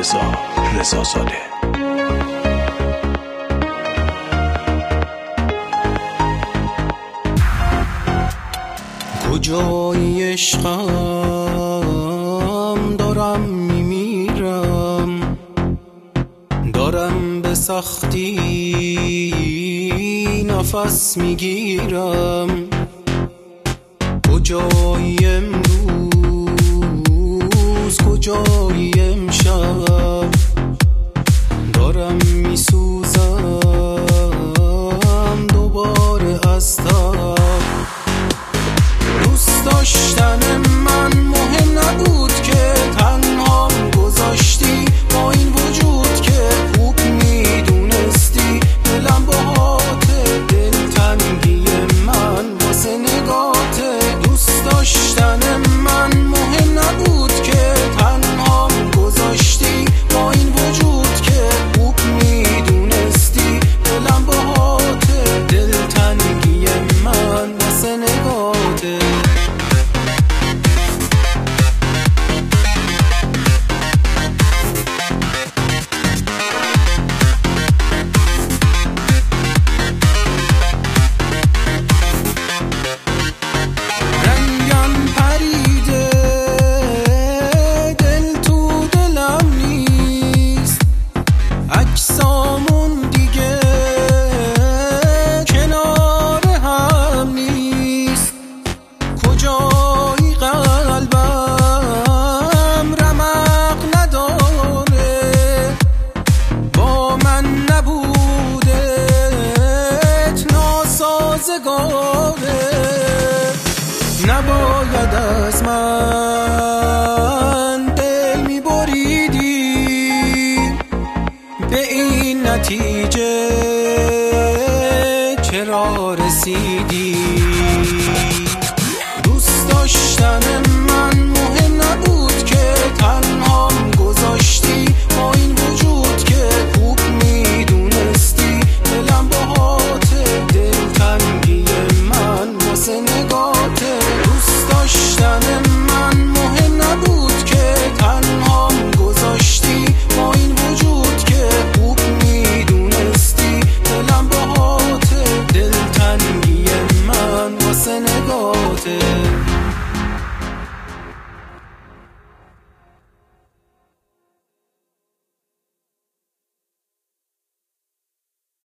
رضا زاده. کجای عشقم دارم میمیرم، دارم به سختی نفس میگیرم. کجای امروز کجای امشب، دارم میسوزم دوباره از تب. دوست داشتن من مهم نبود که تنهام گذاشتی، با این وجود که خوب میدونستی دلم باهات، دلتنگی من واسه نگاهت. دوست داشتن من مهم نبود که تنهام گذاشتی، با این وجود که خوب میدونستی دلم باهات، دلتنگی من واسه نگاهت. نباید از من دل می‌بریدی، به این نتیجه چرا رسیدی؟ دوست داشتن من مهم نبود که تنهام گذاشتی، با این وجود